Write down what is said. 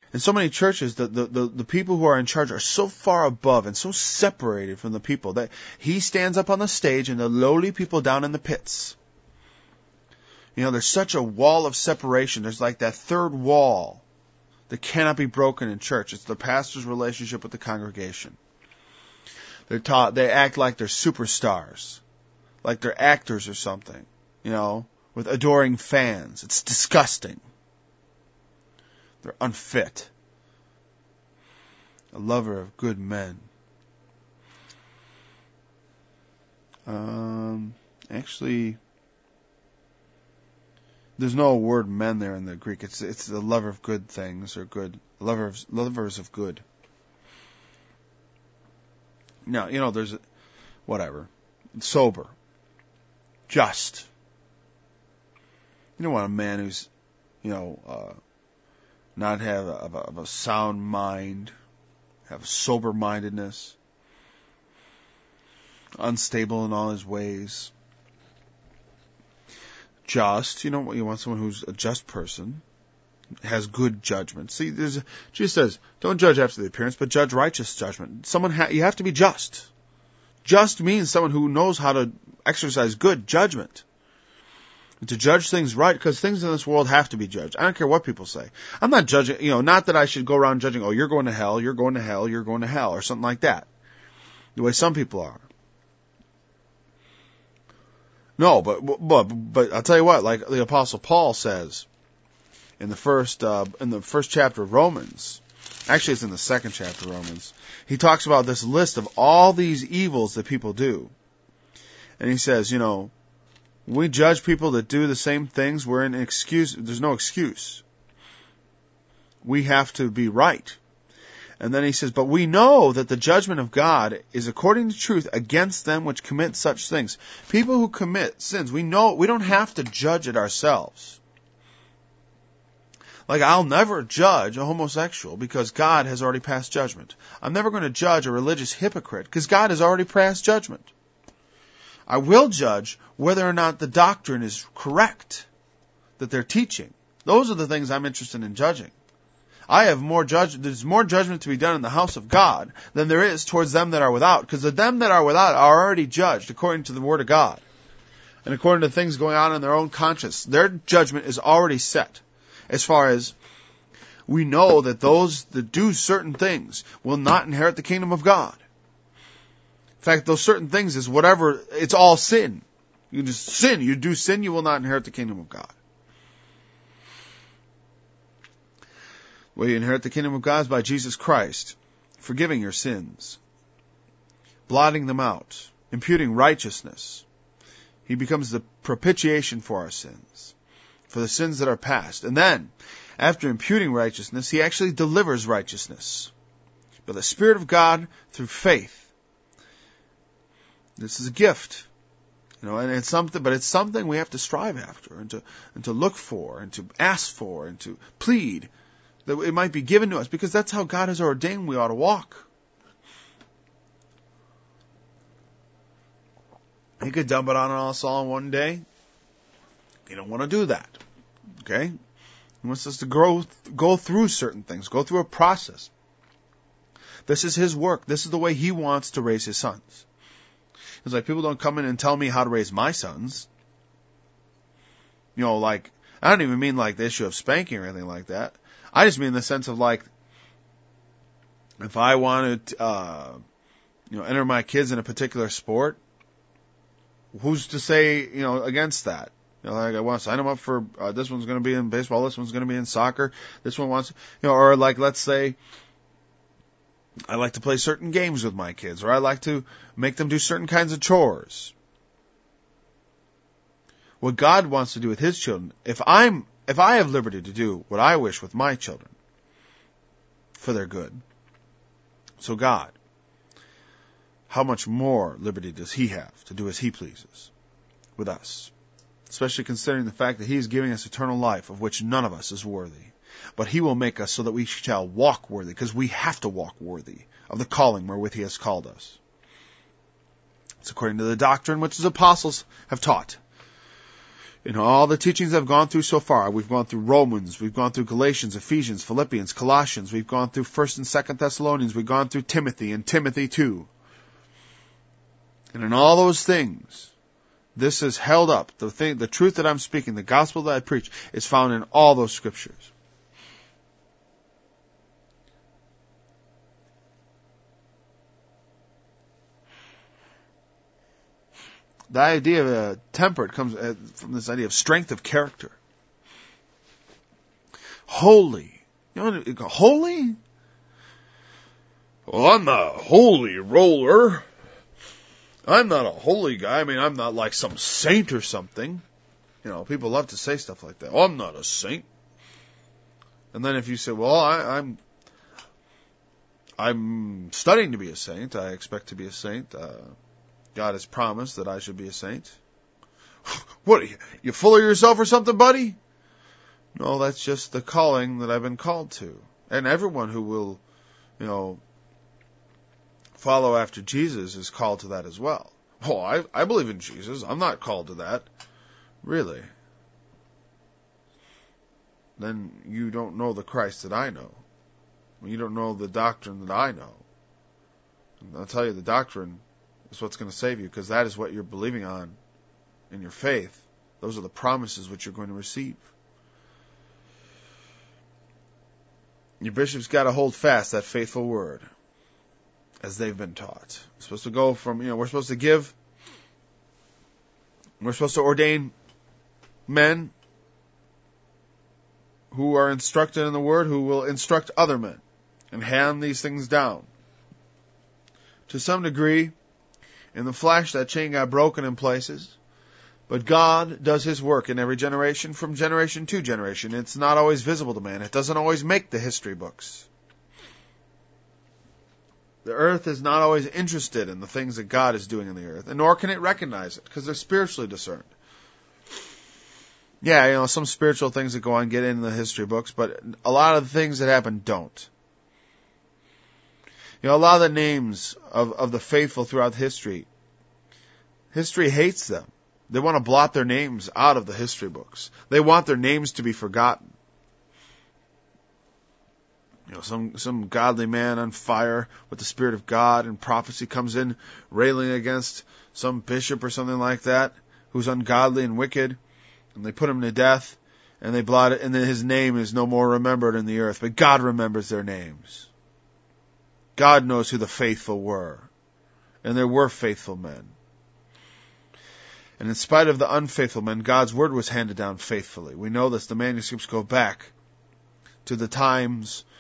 In so many churches, the people who are in charge are so far above and so separated from the people that he stands up on the stage and the lowly people down in the pits. There's such a wall of separation. There's like that third wall that cannot be broken in church. It's the pastor's relationship with the congregation. They act like they're superstars, like they're actors or something, with adoring fans. It's disgusting. They're unfit. A lover of good men. Actually, there's no word men there in the Greek. It's the lover of good things, or good lovers of good. Now, there's whatever. Sober. Just. You don't want a man who's, not have a sound mind, have sober-mindedness, unstable in all his ways. Just, you want someone who's a just person, has good judgment. See, Jesus says, don't judge after the appearance, but judge righteous judgment. You have to be just. Just means someone who knows how to exercise good judgment. And to judge things right, because things in this world have to be judged. I don't care what people say. I'm not judging, not that I should go around judging, you're going to hell, you're going to hell, you're going to hell, or something like that. The way some people are. No, but I'll tell you what, like the Apostle Paul says in the first chapter of Romans, actually it's in the second chapter of Romans, he talks about this list of all these evils that people do. And he says, we judge people that do the same things. There's no excuse. We have to be right. And then he says, but we know that the judgment of God is according to truth against them which commit such things. People who commit sins, we know we don't have to judge it ourselves. Like, I'll never judge a homosexual because God has already passed judgment. I'm never going to judge a religious hypocrite because God has already passed judgment. I will judge whether or not the doctrine is correct that they're teaching. Those are the things I'm interested in judging. There's more judgment to be done in the house of God than there is towards them that are without, because the them that are without are already judged according to the Word of God. And according to things going on in their own conscience, their judgment is already set. As far as we know that those that do certain things will not inherit the kingdom of God. In fact, those certain things is it's all sin. You just sin. You do sin, you will not inherit the kingdom of God. The way you inherit the kingdom of God is by Jesus Christ, forgiving your sins, blotting them out, imputing righteousness. He becomes the propitiation for our sins, for the sins that are past. And then, after imputing righteousness, he actually delivers righteousness by the Spirit of God through faith. This is a gift, and it's something we have to strive after, and to look for, and to ask for, and to plead that it might be given to us, because that's how God has ordained we ought to walk. He could dump it on us all in one day. He don't want to do that. Okay? He wants us to go through certain things, go through a process. This is his work. This is the way he wants to raise his sons. It's like people don't come in and tell me how to raise my sons. Like, I don't even mean like the issue of spanking or anything like that. I just mean the sense of like, if I wanted to, enter my kids in a particular sport, who's to say, against that? Like I want to sign them up for, this one's going to be in baseball, this one's going to be in soccer, this one wants, or like, let's say, I like to play certain games with my kids, or I like to make them do certain kinds of chores. What God wants to do with his children, if I have liberty to do what I wish with my children for their good, so God, how much more liberty does he have to do as he pleases with us? Especially considering the fact that he is giving us eternal life, of which none of us is worthy. But he will make us so that we shall walk worthy, because we have to walk worthy of the calling wherewith he has called us. It's according to the doctrine which his apostles have taught. all the teachings I've gone through so far, we've gone through Romans, we've gone through Galatians, Ephesians, Philippians, Colossians, we've gone through 1st and 2nd Thessalonians, we've gone through Timothy and Timothy 2. And in all those things, this is held up. The truth that I'm speaking, the gospel that I preach, is found in all those scriptures. The idea of temperate comes from this idea of strength of character. Holy. Holy? Well, I'm not a holy roller. I'm not a holy guy. I mean, I'm not like some saint or something. People love to say stuff like that. Oh, I'm not a saint. And then if you say, well, I'm studying to be a saint. I expect to be a saint. God has promised that I should be a saint. What, you full of yourself or something, buddy? No, that's just the calling that I've been called to. And everyone who will, follow after Jesus is called to that as well. Oh, I believe in Jesus. I'm not called to that. Really? Then you don't know the Christ that I know. You don't know the doctrine that I know. And I'll tell you, the doctrine is what's going to save you, because that is what you're believing on in your faith. Those are the promises which you're going to receive. Your bishop's got to hold fast that faithful word as they've been taught. We're supposed to go from, we're supposed to give. We're supposed to ordain men who are instructed in the word, who will instruct other men and hand these things down. To some degree, in the flesh, that chain got broken in places. But God does His work in every generation, from generation to generation. It's not always visible to man. It doesn't always make the history books. The earth is not always interested in the things that God is doing in the earth, and nor can it recognize it, because they're spiritually discerned. Yeah, some spiritual things that go on get into the history books, but a lot of the things that happen don't. A lot of the names of the faithful throughout history hates them. They want to blot their names out of the history books. They want their names to be forgotten. Some godly man on fire with the Spirit of God and prophecy comes in railing against some bishop or something like that who's ungodly and wicked, and they put him to death, and they blot it, and then his name is no more remembered in the earth, but God remembers their names. God knows who the faithful were, and there were faithful men. And in spite of the unfaithful men, God's word was handed down faithfully. We know this. The manuscripts go back to the times